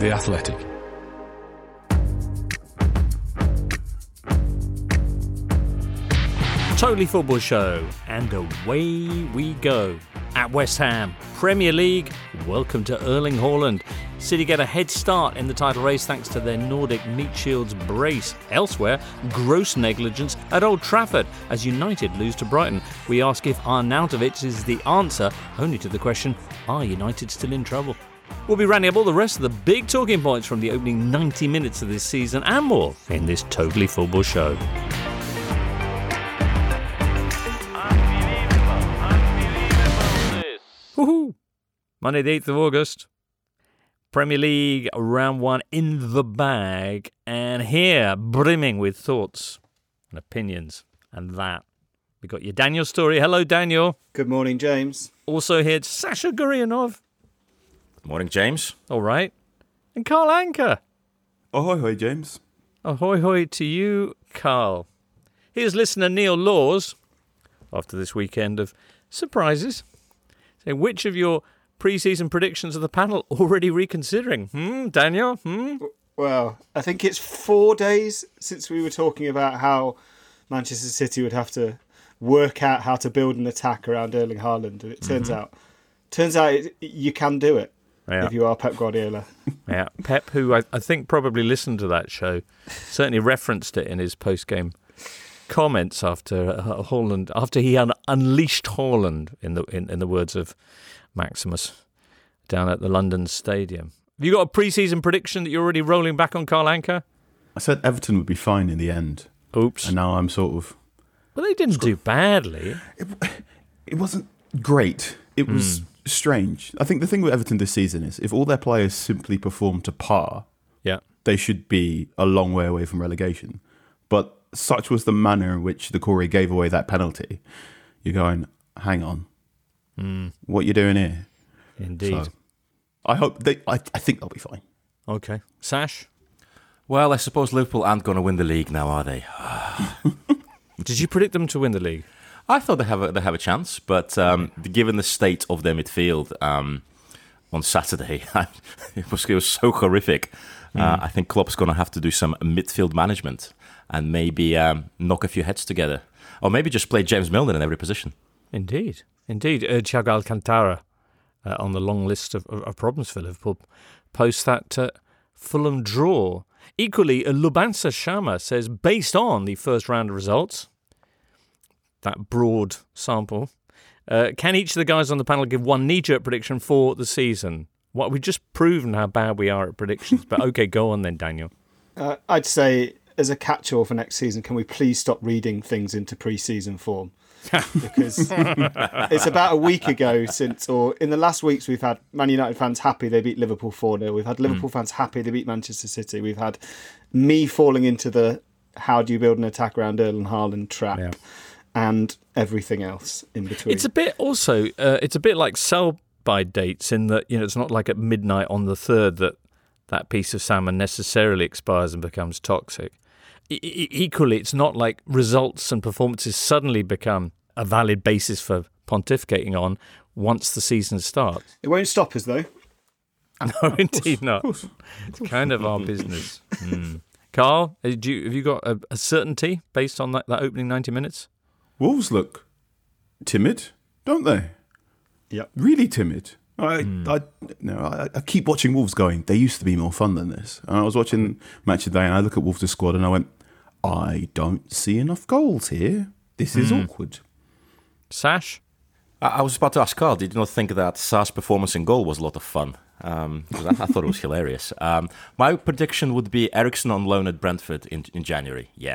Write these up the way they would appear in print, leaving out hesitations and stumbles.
The Athletic. Totally Football Show, and away we go. At West Ham, Premier League, welcome to Erling Haaland. City get a head start in the title race thanks to their Nordic Meat Shields brace. Elsewhere, gross negligence at Old Trafford as United lose to Brighton. We ask if Arnautovic is the answer, only to the question, are United still in trouble? We'll be rounding up all the rest of the big talking points from the opening 90 minutes of this season and more in this Totally Football Show. Woohoo! Monday the 8th of August. Premier League round 1 in the bag. And here, brimming with thoughts and opinions and that. We got your Daniel Story. Hello, Daniel. Good morning, James. Also here, Sasha Gurianov. Good morning, James. All right. And Carl Anker. Ahoy, hoy, James. Ahoy, hoy to you, Carl. Here's listener Neil Laws, after this weekend of surprises. So which of your pre-season predictions of the panel already reconsidering? Daniel? Well, I think it's 4 days since we were talking about how Manchester City would have to work out how to build an attack around Erling Haaland. And it turns out you can do it if you are Pep Guardiola. Yeah, Pep, who I think probably listened to that show, certainly referenced it in his post-game comments after Haaland, after he unleashed Haaland, in the words of Maximus, down at the London Stadium. Have you got a pre-season prediction that you're already rolling back on, Carl Anker? I said Everton would be fine in the end. Oops. And now I'm sort of... Well, they didn't do badly. It wasn't great. It was strange. I think the thing with Everton this season is if all their players simply perform to par, they should be a long way away from relegation. But such was the manner in which the Corey gave away that penalty. You're going, hang on. What are you doing here? Indeed. So, I hope I think they'll be fine. Okay. Sash? Well, I suppose Liverpool aren't going to win the league now, are they? Did you predict them to win the league? I thought they have a chance, but given the state of their midfield on Saturday, it was so horrific. I think Klopp's going to have to do some midfield management and maybe knock a few heads together. Or maybe just play James Milner in every position. Indeed. Thiago Alcantara on the long list of problems for Liverpool post that Fulham draw. Equally, Lubansa Sharma says, based on the first round of results, that broad sample, can each of the guys on the panel give one knee-jerk prediction for the season? We've just proven how bad we are at predictions, but okay, go on then, Daniel. I'd say, as a catch-all for next season, can we please stop reading things into pre-season form? Because it's about a week ago or in the last weeks, we've had Man United fans happy they beat Liverpool 4-0. We've had Liverpool fans happy they beat Manchester City. We've had me falling into the how do you build an attack around Erling Haaland trap and everything else in between. It's a bit also, it's a bit like sell-by dates in that, it's not like at midnight on the 3rd that piece of salmon necessarily expires and becomes toxic. Equally, it's not like results and performances suddenly become a valid basis for pontificating on once the season starts. It won't stop us, though. No, indeed not. It's kind of our business. Carl, have you got a certainty based on that opening 90 minutes? Wolves look timid, don't they? Yep. Really timid. I keep watching Wolves going, they used to be more fun than this. And I was watching Match of the Day and I look at Wolves' squad and I went, I don't see enough goals here. This is awkward. Sash? I was about to ask Carl, did you not think that Sar's performance in goal was a lot of fun? Because I thought it was hilarious. My prediction would be Eriksen on loan at Brentford in January. Yeah.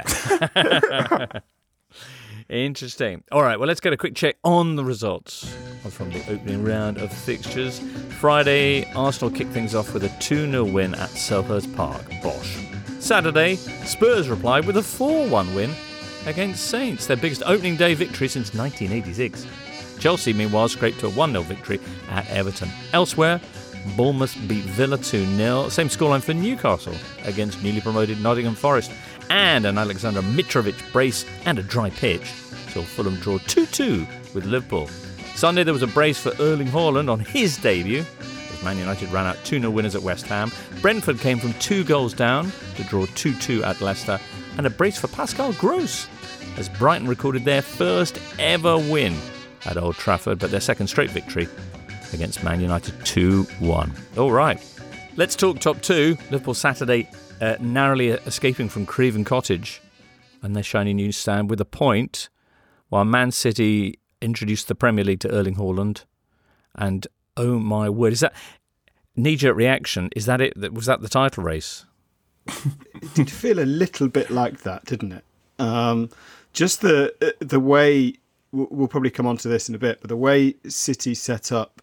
Interesting. All right, well, let's get a quick check on the results from the opening round of fixtures. Friday, Arsenal kicked things off with a 2-0 win at Selhurst Park. Bosh. Saturday, Spurs replied with a 4-1 win against Saints, their biggest opening day victory since 1986. Chelsea, meanwhile, scraped to a 1-0 victory at Everton. Elsewhere, Bournemouth beat Villa 2-0. Same scoreline for Newcastle against newly promoted Nottingham Forest. And an Alexander Mitrovic brace and a dry pitch saw Fulham draw 2-2 with Liverpool. Sunday there was a brace for Erling Haaland on his debut as Man United ran out 2-0 winners at West Ham. Brentford came from 2 goals down to draw 2-2 at Leicester, and a brace for Pascal Gross as Brighton recorded their first ever win at Old Trafford, but their second straight victory against Man United 2-1. All right, let's talk top 2. Liverpool Saturday narrowly escaping from Craven Cottage and their shiny new stand with a point, while Man City introduced the Premier League to Erling Haaland. And oh my word, is that knee-jerk reaction? Is that it? Was that the title race? It did feel a little bit like that, didn't it? Just the way, we'll probably come on to this in a bit, but the way City set up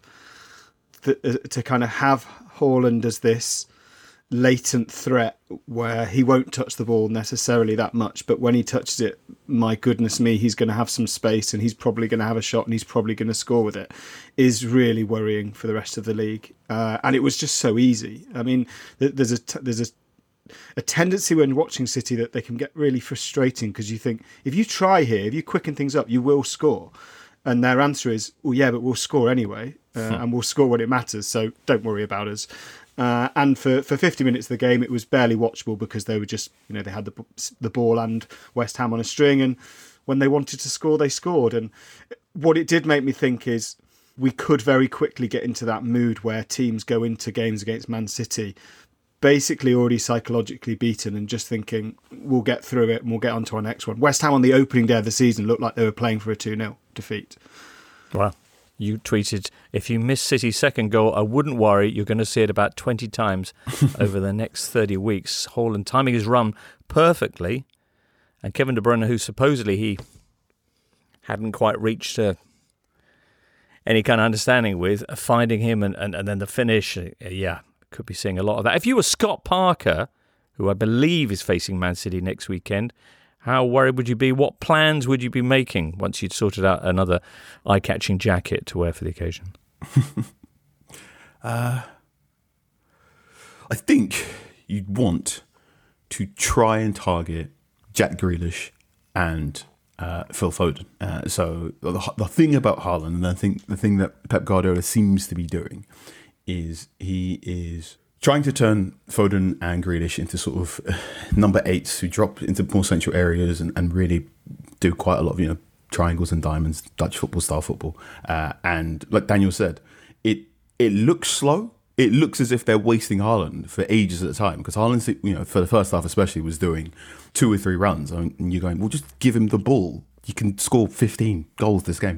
to kind of have Haaland as this latent threat where he won't touch the ball necessarily that much, but when he touches it, my goodness me, he's going to have some space and he's probably going to have a shot and he's probably going to score with it, is really worrying for the rest of the league. And it was just so easy. I mean, there's a tendency when watching City that they can get really frustrating because you think, if you try here, if you quicken things up, you will score. And their answer is, well, yeah, but we'll score anyway, and we'll score when it matters, so don't worry about us. And for 50 minutes of the game, it was barely watchable because they were just, they had the ball and West Ham on a string, and when they wanted to score, they scored. And what it did make me think is we could very quickly get into that mood where teams go into games against Man City basically already psychologically beaten and just thinking, we'll get through it and we'll get on to our next one. West Ham on the opening day of the season looked like they were playing for a 2-0 defeat. Wow. You tweeted, if you miss City's second goal, I wouldn't worry. You're going to see it about 20 times over the next 30 weeks. Haaland timing his run perfectly. And Kevin De Bruyne, who supposedly he hadn't quite reached any kind of understanding with, finding him and then the finish. Could be seeing a lot of that. If you were Scott Parker, who I believe is facing Man City next weekend, how worried would you be? What plans would you be making once you'd sorted out another eye-catching jacket to wear for the occasion? I think you'd want to try and target Jack Grealish and Phil Foden. So the thing about Haaland, and I think the thing that Pep Guardiola seems to be doing, is he is trying to turn Foden and Grealish into sort of number 8s who drop into more central areas and really do quite a lot of, triangles and diamonds, Dutch football style football. And like Daniel said, it looks slow. It looks as if they're wasting Haaland for ages at a time, because Haaland, for the first half especially, was doing 2 or 3 runs, and you're going, well, just give him the ball. You can score 15 goals this game.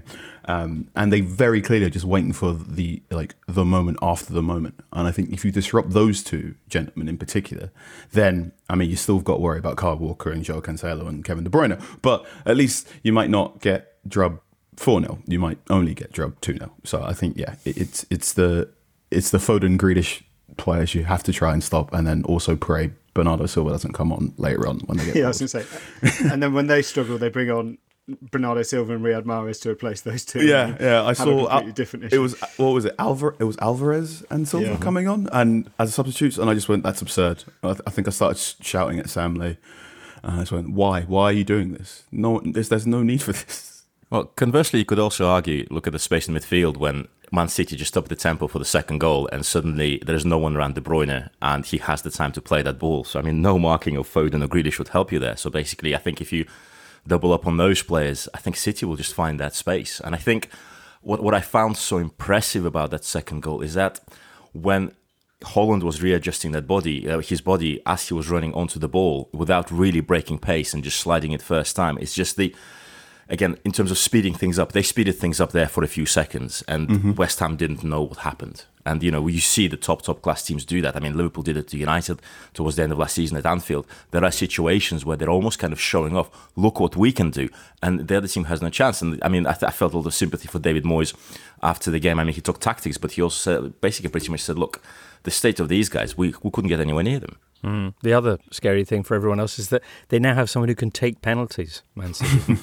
And they very clearly are just waiting for the moment after the moment. And I think if you disrupt those two gentlemen in particular, then, you still got to worry about Kyle Walker and Joao Cancelo and Kevin De Bruyne. But at least you might not get drubbed 4-0. You might only get drubbed 2-0. So I think, it's the Foden Grealish players you have to try and stop, and then also pray Bernardo Silva doesn't come on later on when they get I was going to say. And then when they struggle, they bring on Bernardo Silva and Riyad Mahrez to replace those two. I saw a different issue. It was, what was it? It was Alvarez and Silva coming on and as substitutes, and I just went, that's absurd. I think I started shouting at Sam Lee, and I just went, why are you doing this? No, there's no need for this. Well, conversely, you could also argue, look at the space in midfield when Man City just upped the tempo for the second goal, and suddenly there's no one around De Bruyne, and he has the time to play that ball. So, no marking of Foden or Grealish would help you there. So basically, I think if you double up on those players, I think City will just find that space. And I think what I found so impressive about that second goal is that when Haaland was readjusting his body as he was running onto the ball without really breaking pace and just sliding it first time, it's just again, in terms of speeding things up, they speeded things up there for a few seconds, and West Ham didn't know what happened. And, you see the top class teams do that. Liverpool did it to United towards the end of last season at Anfield. There are situations where they're almost kind of showing off, look what we can do, and the other team has no chance. And, I felt a lot of sympathy for David Moyes after the game. He took tactics, but he also basically pretty much said, look, the state of these guys, we couldn't get anywhere near them. The other scary thing for everyone else is that they now have someone who can take penalties, Man City.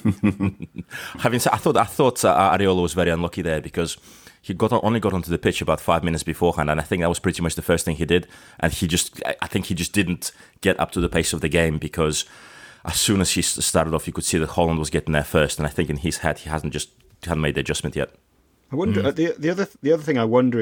Having said, I thought Areola was very unlucky there because he only got onto the pitch about 5 minutes beforehand, and I think that was pretty much the first thing he did. And I think he just didn't get up to the pace of the game, because as soon as he started off, you could see that Haaland was getting there first, and I think in his head he hadn't made the adjustment yet. I wonder the other thing. I wonder if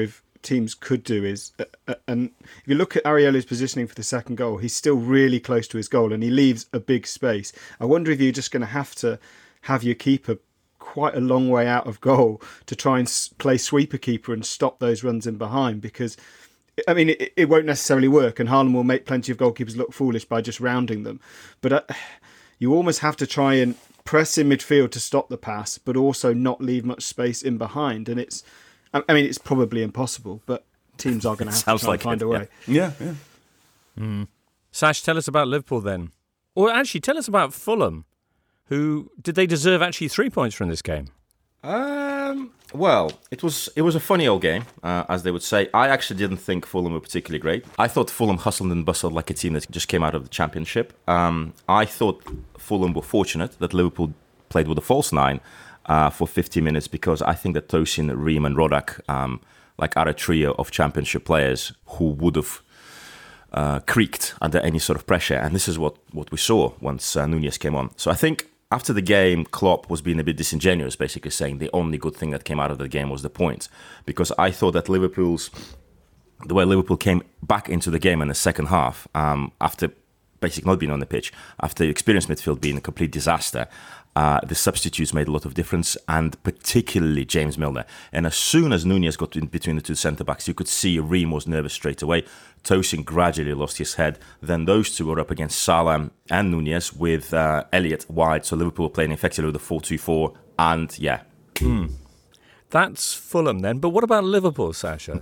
teams could do is, and if you look at Areola's positioning for the second goal, he's still really close to his goal and he leaves a big space. I wonder if you're just going to have your keeper quite a long way out of goal to try and play sweeper keeper and stop those runs in behind, because I mean it won't necessarily work, and Haaland will make plenty of goalkeepers look foolish by just rounding them, but you almost have to try and press in midfield to stop the pass, but also not leave much space in behind. And it's probably impossible, but teams are going to have to try and find a way. Yeah. Sash, tell us about Liverpool then. Or actually, tell us about Fulham. Did they deserve actually 3 points from this game? Well, it was a funny old game, as they would say. I actually didn't think Fulham were particularly great. I thought Fulham hustled and bustled like a team that just came out of the Championship. I thought Fulham were fortunate that Liverpool played with a false nine for 50 minutes, because I think that Tosin, Ream and Rodak are a trio of Championship players who would have creaked under any sort of pressure. And this is what we saw once Nunez came on. So I think after the game, Klopp was being a bit disingenuous, basically saying the only good thing that came out of the game was the points. Because I thought that the way Liverpool came back into the game in the second half, after basically not being on the pitch, after experienced midfield being a complete disaster, the substitutes made a lot of difference, and particularly James Milner. And as soon as Nunez got in between the two centre-backs, you could see Ream was nervous straight away. Tosin gradually lost his head. Then those two were up against Salah and Nunez with Elliott wide. So Liverpool were playing effectively with a 4-2-4. And yeah. That's Fulham then. But what about Liverpool, Sasha?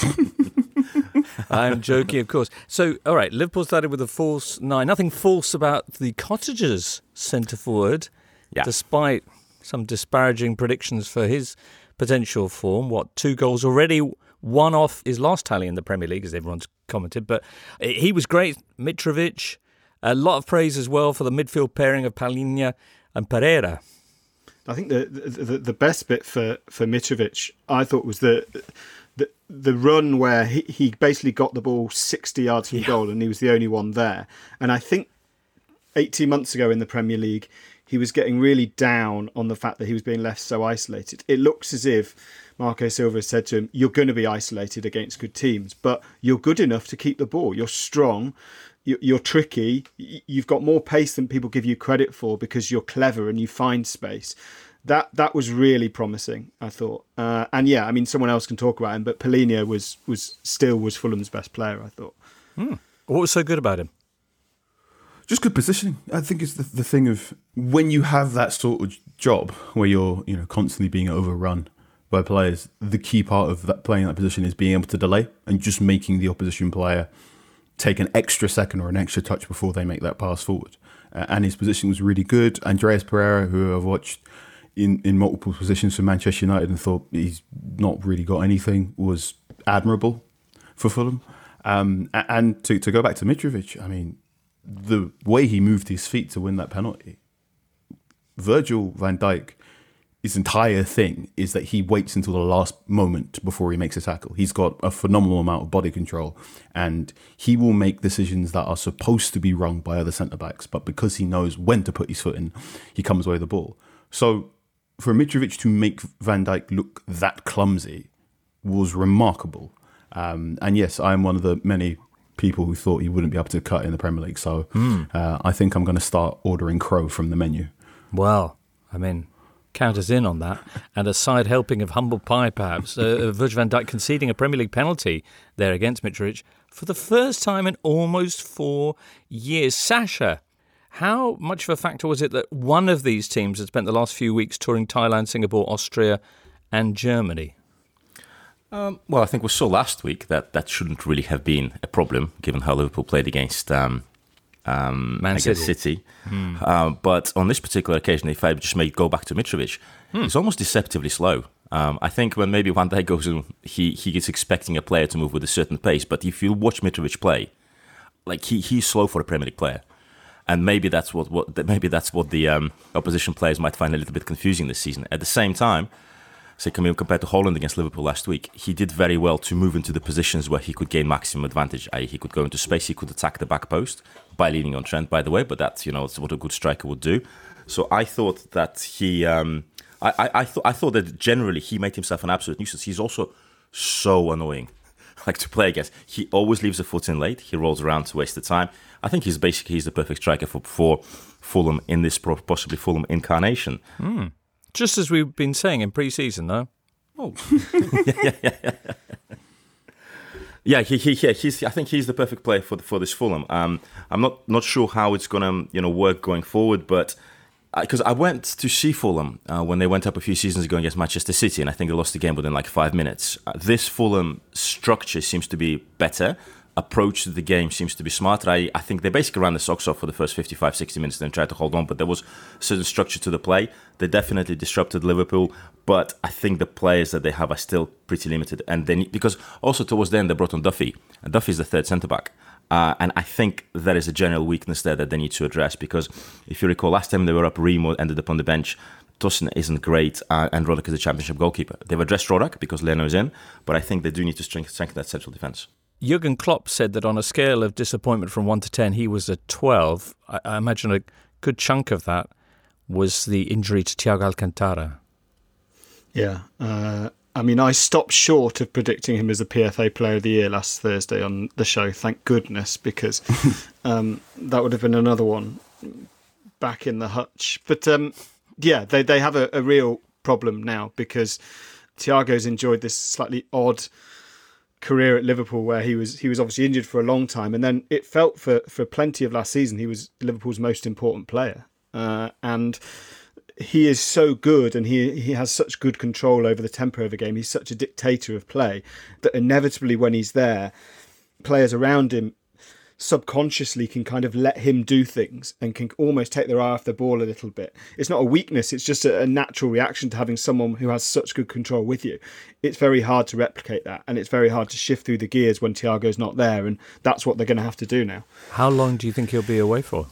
I'm joking, of course. So, all right, Liverpool started with a false nine. Nothing false about the Cottagers centre forward, despite some disparaging predictions for his potential form. 2 goals already? One off his last tally in the Premier League, as everyone's commented. But he was great. Mitrovic, a lot of praise as well for the midfield pairing of Palhinha and Pereira. I think the best bit for Mitrovic, I thought, was the run where he basically got the ball 60 yards from goal and he was the only one there. And I think 18 months ago in the Premier League, he was getting really down on the fact that he was being left so isolated. It looks as if Marco Silva said to him, you're going to be isolated against good teams, but you're good enough to keep the ball. You're strong. You're tricky. You've got more pace than people give you credit for because you're clever and you find space. That was really promising, I thought. And yeah, I mean, someone else can talk about him, but Palhinha was Fulham's best player, I thought. What was so good about him? Just good positioning. I think it's the thing of when you have that sort of job where you're constantly being overrun by players, the key part of that playing that position is being able to delay and just making the opposition player take an extra second or an extra touch before they make that pass forward. And his position was really good. Andreas Pereira, who I've watched in multiple positions for Manchester United and thought he's not really got anything, was admirable for Fulham. And to go back to Mitrovic, I mean, the way he moved his feet to win that penalty, Virgil van Dijk, his entire thing is that he waits until the last moment before he makes a tackle. He's got a phenomenal amount of body control and he will make decisions that are supposed to be wrong by other centre-backs, but because he knows when to put his foot in, he comes away with the ball. So for Mitrovic to make Van Dijk look that clumsy was remarkable. And yes, I am one of the many people who thought he wouldn't be able to cut in the Premier League. So I think I'm going to start ordering crow from the menu. Well, I mean, count us in on that. And a side helping of humble pie, perhaps. Virgil van Dijk conceding a Premier League penalty there against Mitrovic for the first time in almost 4 years. Sasha, how much of a factor was it that one of these teams had spent the last few weeks touring Thailand, Singapore, Austria and Germany? Well, I think we saw last week that shouldn't really have been a problem, given how Liverpool played against Man City. But on this particular occasion, if I just may go back to Mitrovic, he's almost deceptively slow. I think when maybe Van Dijk goes in, he is expecting a player to move with a certain pace. But if you watch Mitrovic play, like he's slow for a Premier League player. And maybe that's what the opposition players might find a little bit confusing this season. At the same time, say compared to Haaland against Liverpool last week, he did very well to move into the positions where he could gain maximum advantage. I.e., he could go into space, he could attack the back post by leaning on Trent, by the way. But that's it's what a good striker would do. So I thought that he, I thought that generally he made himself an absolute nuisance. He's also so annoying. Like to play against. He always leaves a foot in late. He rolls around to waste the time. I think he's the perfect striker for Fulham in this possibly Fulham incarnation. Just as we've been saying in pre-season, though. Oh, yeah. I think he's the perfect player for this Fulham. I'm not sure how it's gonna work going forward, but. Because I went to see Fulham when they went up a few seasons ago against Manchester City, and I think they lost the game within like 5 minutes. This Fulham structure seems to be better. Approach to the game seems to be smarter. I think they basically ran the socks off for the first 55, 60 minutes and then tried to hold on, but there was a certain structure to the play. They definitely disrupted Liverpool, but I think the players that they have are still pretty limited. And because also towards the end they brought on Duffy, and Duffy is the third centre-back. And I think there is a general weakness there that they need to address, because if you recall, last time they were up, Remo ended up on the bench. Tosin isn't great, and Rodak is a championship goalkeeper. They've addressed Rodak because Leno is in, but I think they do need to strengthen that central defence. Jurgen Klopp said that on a scale of disappointment from 1 to 10, he was a 12. I imagine a good chunk of that was the injury to Thiago Alcantara. Yeah. I stopped short of predicting him as a PFA Player of the Year last Thursday on the show, thank goodness, because that would have been another one back in the hutch. But they have a real problem now, because Thiago's enjoyed this slightly odd career at Liverpool where he was obviously injured for a long time, and then it felt for plenty of last season he was Liverpool's most important player. And he is so good, and he has such good control over the tempo of a game. He's such a dictator of play that inevitably when he's there, players around him subconsciously can kind of let him do things and can almost take their eye off the ball a little bit. It's not a weakness, it's just a natural reaction to having someone who has such good control with you. It's very hard to replicate that, and it's very hard to shift through the gears when Thiago's not there, and that's what they're going to have to do now. How long do you think he'll be away for?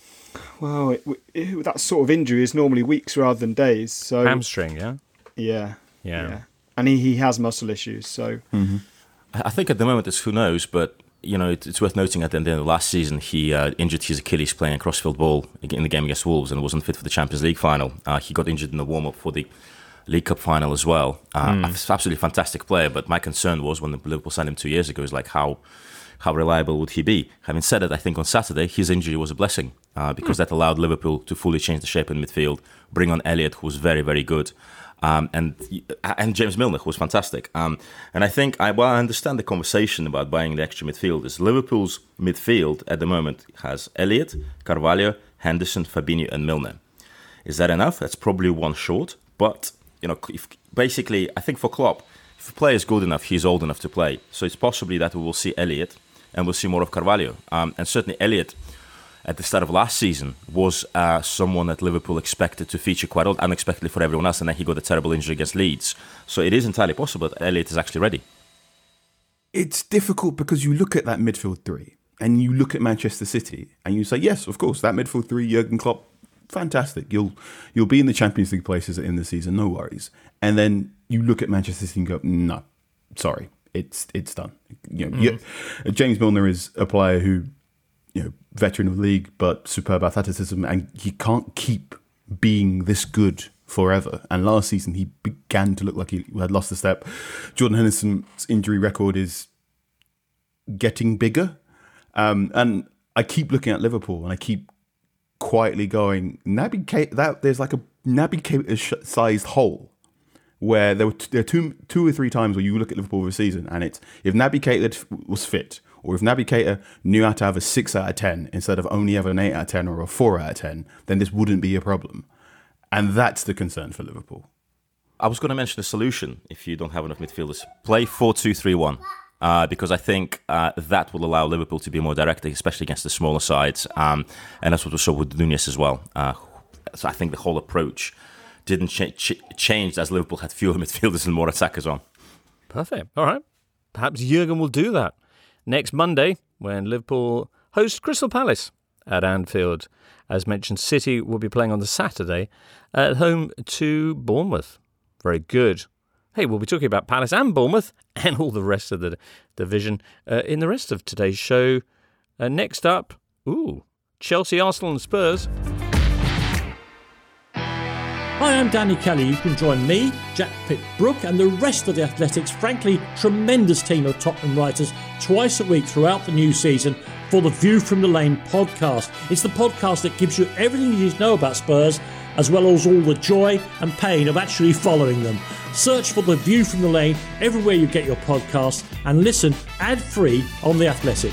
Well, that sort of injury is normally weeks rather than days. So hamstring, yeah? Yeah. And he has muscle issues, so... Mm-hmm. I think at the moment it's who knows, but it's worth noting at the end of last season he injured his Achilles playing a crossfield ball in the game against Wolves and wasn't fit for the Champions League final. He got injured in the warm-up for the League Cup final as well. Absolutely fantastic player, but my concern was when Liverpool signed him 2 years ago, is like how reliable would he be? Having said it, I think on Saturday his injury was a blessing because that allowed Liverpool to fully change the shape in midfield, bring on Elliott, who was very, very good, and James Milner, who was fantastic. And I think, I understand the conversation about buying the extra midfielders. Liverpool's midfield at the moment has Elliott, Carvalho, Henderson, Fabinho and Milner. Is that enough? That's probably one short, but basically, I think for Klopp, if a player is good enough, he's old enough to play. So it's possibly that we will see Elliott and we'll see more of Carvalho. And certainly Elliott, at the start of last season, was someone that Liverpool expected to feature quite unexpectedly for everyone else, and then he got a terrible injury against Leeds. So it is entirely possible that Elliott is actually ready. It's difficult because you look at that midfield three and you look at Manchester City and you say, yes, of course, that midfield three, Jurgen Klopp, fantastic. You'll be in the Champions League places in the season, no worries. And then you look at Manchester City and go, no, sorry, it's done. James Milner is a player who, veteran of the league, but superb athleticism, and he can't keep being this good forever. And last season he began to look like he had lost a step. Jordan Henderson's injury record is getting bigger, and I keep looking at Liverpool and I keep quietly going, Naby Keita, there's like a Naby Keita sized hole where there are two or three times where you look at Liverpool over a season and it's, if Naby Keita was fit, or if Naby Keita knew how to have a 6 out of 10 instead of only having an 8 out of 10 or a 4 out of 10, then this wouldn't be a problem. And that's the concern for Liverpool. I was going to mention a solution if you don't have enough midfielders. Play 4-2-3-1. Because I think that will allow Liverpool to be more direct, especially against the smaller sides. And that's what we saw with Nunez as well. So I think the whole approach didn't change as Liverpool had fewer midfielders and more attackers on. Perfect. All right. Perhaps Jurgen will do that next Monday when Liverpool host Crystal Palace at Anfield. As mentioned, City will be playing on the Saturday at home to Bournemouth. Very good. Hey, we'll be talking about Palace and Bournemouth and all the rest of the division in the rest of today's show. Next up, Chelsea, Arsenal and Spurs. Hi, I'm Danny Kelly. You can join me, Jack Pitt-Brooke, and the rest of the Athletics' frankly tremendous team of Tottenham writers twice a week throughout the new season for the View from the Lane podcast. It's the podcast that gives you everything you need to know about Spurs, as well as all the joy and pain of actually following them. Search for the View from the Lane everywhere you get your podcasts and listen ad-free on The Athletic.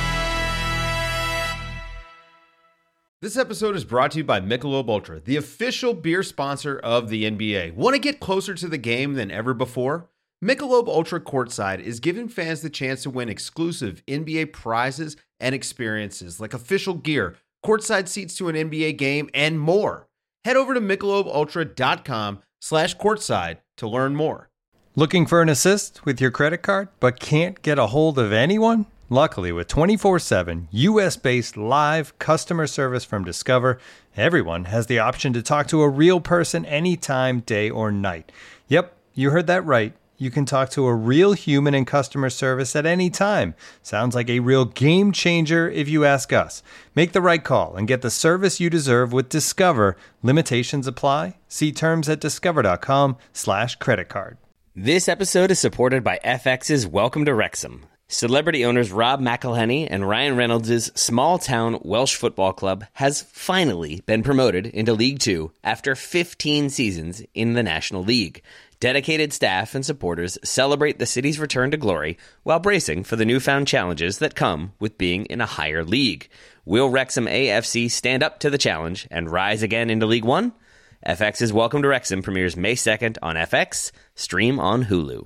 This episode is brought to you by Michelob Ultra, the official beer sponsor of the NBA. Want to get closer to the game than ever before? Michelob Ultra Courtside is giving fans the chance to win exclusive NBA prizes and experiences like official gear, courtside seats to an NBA game, and more. Head over to MichelobUltra.com/courtside to learn more. Looking for an assist with your credit card but can't get a hold of anyone? Luckily, with 24/7 US-based live customer service from Discover, everyone has the option to talk to a real person anytime, day or night. Yep, you heard that right. You can talk to a real human in customer service at any time. Sounds like a real game changer if you ask us. Make the right call and get the service you deserve with Discover. Limitations apply. See terms at discover.com/creditcard. This episode is supported by FX's Welcome to Wrexham. Celebrity owners Rob McElhenney and Ryan Reynolds' small-town Welsh football club has finally been promoted into League Two after 15 seasons in the National League. Dedicated staff and supporters celebrate the city's return to glory while bracing for the newfound challenges that come with being in a higher league. Will Wrexham AFC stand up to the challenge and rise again into League One? FX's Welcome to Wrexham premieres May 2nd on FX, stream on Hulu.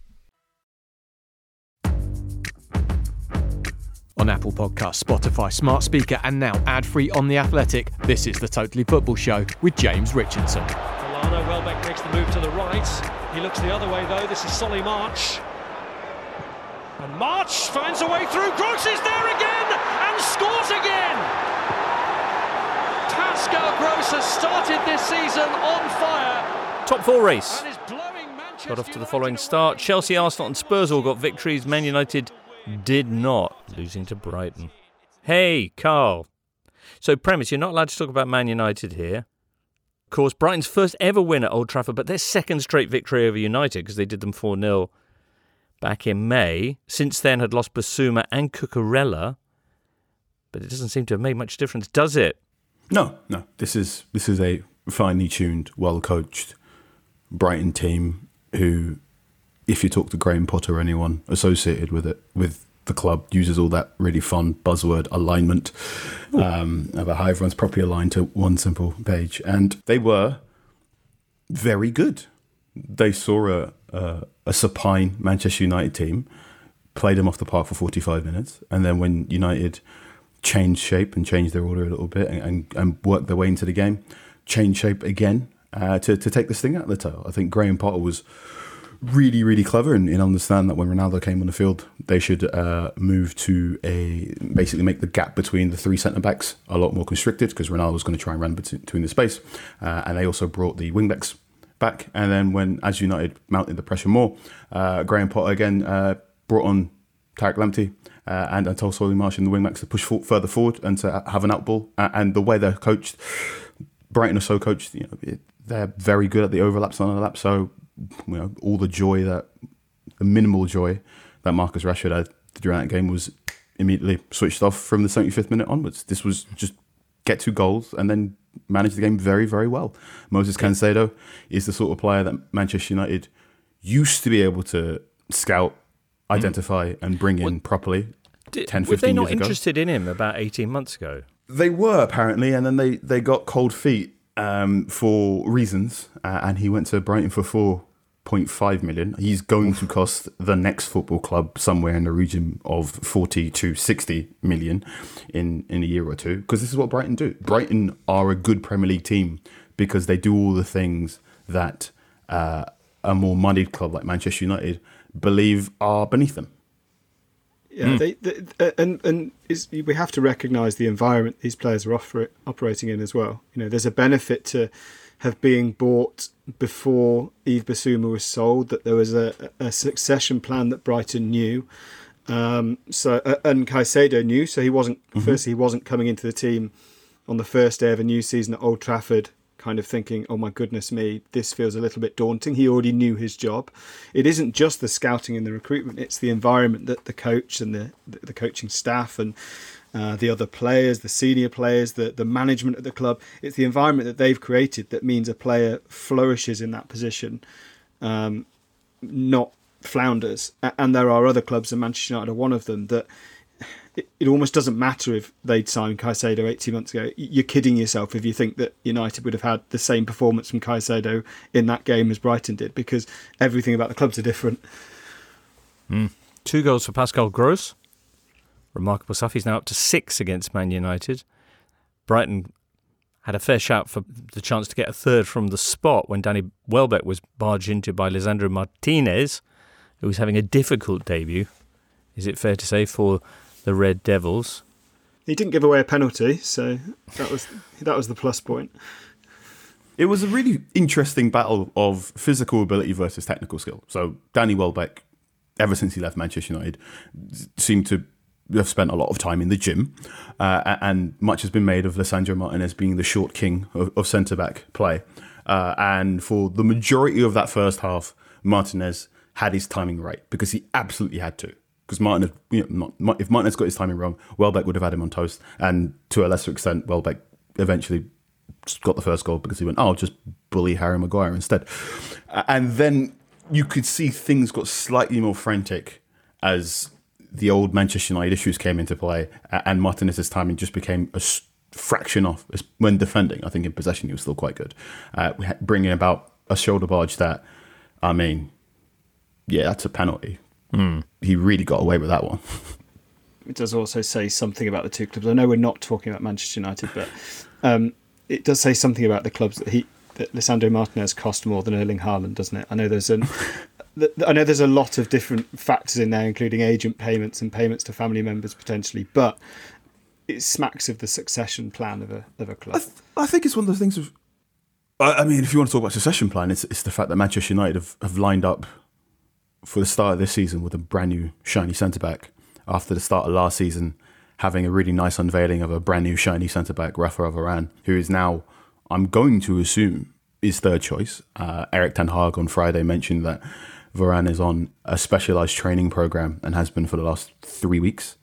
On Apple Podcasts, Spotify, Smart Speaker, and now ad-free on The Athletic, this is the Totally Football Show with James Richardson. Lallana, Welbeck makes the move to the right. He looks the other way, though. This is Solly March. And March finds a way through. Gross is there again and scores again. Pascal Gross has started this season on fire. Top four race. Got off to the following start. Chelsea, Arsenal and Spurs all got victories. Man United did not, losing to Brighton. Hey, Carl. So, premise, you're not allowed to talk about Man United here. Of course, Brighton's first ever win at Old Trafford, but their second straight victory over United because they did them 4-0 back in May. Since then had lost Basuma and Cucurella, but it doesn't seem to have made much difference, does it? No. This is a finely tuned, well-coached Brighton team who, if you talk to Graham Potter or anyone associated with it, with the club, uses all that really fun buzzword alignment about how everyone's properly aligned to one simple page. And they were very good. They saw a supine Manchester United team, played them off the park for 45 minutes, and then when United changed shape and changed their order a little bit and worked their way into the game, changed shape again to take the sting out of the tail. I think Graham Potter was really, really clever in understanding that when Ronaldo came on the field, they should move to basically make the gap between the three centre-backs a lot more constricted because Ronaldo was going to try and run between the space. And they also brought the wing-backs back. And then as United mounted the pressure more, Graham Potter again brought on Tariq Lamptey and told Solly March and the wing-backs to push further forward and to have an outball. And the way they're coached, Brighton are so coached, they're very good at the overlaps and underlaps. So, all the minimal joy that Marcus Rashford had during that game was immediately switched off from the 75th minute onwards. This was just get 2 goals and then manage the game very, very well. Moses Caicedo is the sort of player that Manchester United used to be able to scout, identify and bring in properly 10, 15 years ago. Were they not interested in him about 18 months ago? They were, apparently, and then they got cold feet for reasons, and he went to Brighton for 4.5 million. He's going to cost the next football club somewhere in the region of 40 to 60 million in a year or two, because this is what Brighton do. Brighton are a good Premier League team because they do all the things that a more moneyed club like Manchester United believe are beneath them. Yeah, we have to recognise the environment these players are operating in as well. There's a benefit to have being bought before Yves Bissouma was sold, that there was a succession plan that Brighton knew. And Caicedo knew, so he wasn't. Firstly, he wasn't coming into the team on the first day of a new season at Old Trafford, kind of thinking, oh my goodness me, this feels a little bit daunting. He already knew his job. It isn't just the scouting and the recruitment, it's the environment that the coach and the coaching staff and the other players, the senior players, the management of the club, it's the environment that they've created that means a player flourishes in that position, not flounders. And there are other clubs, and Manchester United are one of them, that it almost doesn't matter if they'd signed Caicedo 18 months ago. You're kidding yourself if you think that United would have had the same performance from Caicedo in that game as Brighton did, because everything about the clubs are different. 2 goals for Pascal Gross. Remarkable stuff. He's now up to 6 against Man United. Brighton had a fair shout for the chance to get a third from the spot when Danny Welbeck was barged into by Lisandro Martinez, who was having a difficult debut, is it fair to say, for the Red Devils. He didn't give away a penalty, so that was the plus point. It was a really interesting battle of physical ability versus technical skill. So Danny Welbeck, ever since he left Manchester United, seemed to have spent a lot of time in the gym, and much has been made of Lisandro Martinez being the short king of centre-back play. And for the majority of that first half, Martinez had his timing right, because he absolutely had to. Because Martinez, if Martinez got his timing wrong, Welbeck would have had him on toast. And to a lesser extent, Welbeck eventually got the first goal because he went, I'll just bully Harry Maguire instead. And then you could see things got slightly more frantic as the old Manchester United issues came into play, and Martinez's timing just became a fraction off when defending. I think in possession he was still quite good. Bringing about a shoulder barge that, I mean, yeah, that's a penalty. He really got away with that one. It does also say something about the two clubs. I know we're not talking about Manchester United, but it does say something about the clubs that Lisandro Martinez cost more than Erling Haaland, doesn't it? I know there's a lot of different factors in there, including agent payments and payments to family members potentially, but it smacks of the succession plan of a club. I think it's one of those things of, I mean, if you want to talk about succession plan, it's the fact that Manchester United have lined up for the start of this season with a brand new shiny centre-back after the start of last season, having a really nice unveiling of a brand new shiny centre-back, Rafael Varane, who is now, I'm going to assume, is third choice. Erik ten Hag on Friday mentioned that Varane is on a specialised training programme and has been for the last 3 weeks.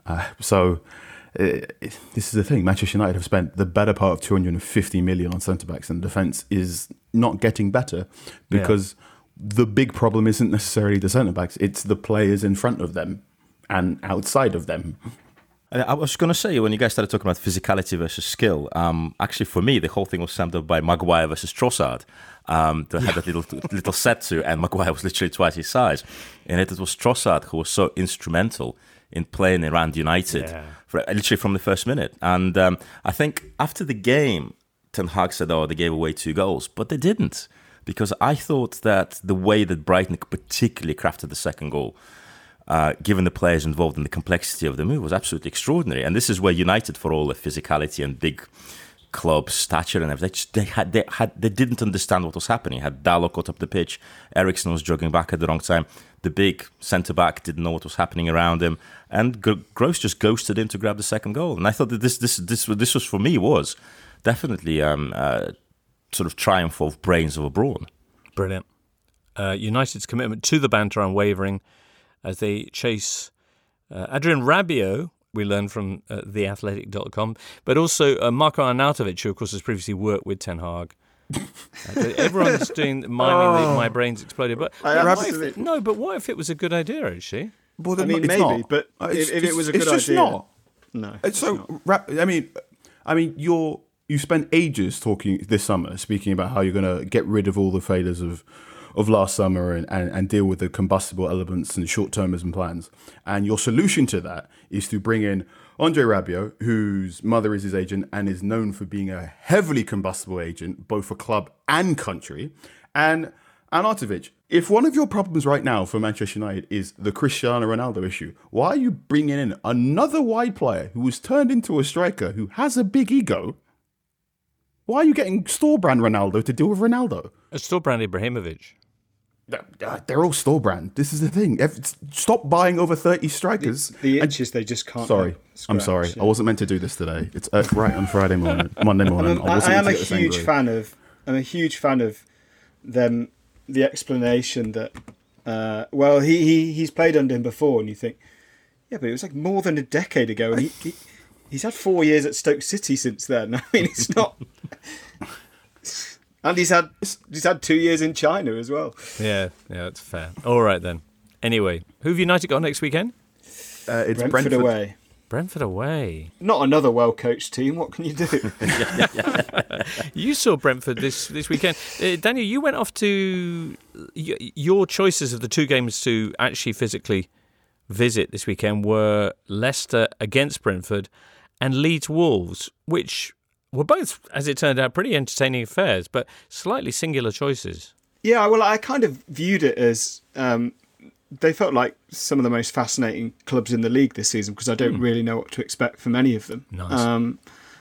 This is the thing. Manchester United have spent the better part of 250 million on centre-backs, and the defence is not getting better because the big problem isn't necessarily the centre-backs, it's the players in front of them and outside of them. I was going to say, when you guys started talking about physicality versus skill, actually for me, the whole thing was summed up by Maguire versus Trossard. They had that little set to, and Maguire was literally twice his size. And it was Trossard who was so instrumental in playing around United, literally from the first minute. And I think after the game, Ten Hag said, they gave away 2 goals, but they didn't. Because I thought that the way that Brighton particularly crafted the second goal, given the players involved and the complexity of the move, was absolutely extraordinary. And this is where United, for all the physicality and big club stature and everything, they didn't understand what was happening. Had Dalot got up the pitch, Eriksen was jogging back at the wrong time, the big centre-back didn't know what was happening around him, and Gross just ghosted in to grab the second goal. And I thought that this was, for me, was definitely sort of triumph of brains over brawn. Brilliant. United's commitment to the banter unwavering as they chase Adrian Rabiot, we learned from theathletic.com, but also Marko Arnautovic, who of course has previously worked with Ten Hag. Everyone's doing miming my brain's exploded. But what if it was a good idea, actually? Well, I mean, maybe, not. But if it was a good idea, it's just not. No. So, I mean, you spent ages talking this summer, speaking about how you're going to get rid of all the failures of last summer and deal with the combustible elements and short-termism plans. And your solution to that is to bring in Andre Rabiot, whose mother is his agent and is known for being a heavily combustible agent, both for club and country, and Arnautovic. If one of your problems right now for Manchester United is the Cristiano Ronaldo issue, why are you bringing in another wide player who was turned into a striker who has a big ego? Why are you getting store brand Ronaldo to deal with Ronaldo? A store brand Ibrahimovic. They're all store brand. This is the thing. Stop buying over 30 strikers. The inches they just can't. Sorry, I'm sorry. Yeah. I wasn't meant to do this today. It's right on Friday morning, Monday morning. I am a huge fan of. I'm a huge fan of them. The explanation that, he's played under him before, and you think, yeah, but it was like more than a decade ago, and he's had 4 years at Stoke City since then. I mean, it's not. And he's had 2 years in China as well. Yeah, that's fair. All right then. Anyway, who have United got next weekend? It's Brentford away. Brentford away. Not another well-coached team. What can you do? You saw Brentford this weekend. Daniel, you went off to your choices of the two games to actually physically visit this weekend were Leicester against Brentford and Leeds Wolves, which were both, as it turned out, pretty entertaining affairs, but slightly singular choices. Yeah, well, I kind of viewed it as they felt like some of the most fascinating clubs in the league this season because I don't really know what to expect from any of them. Nice.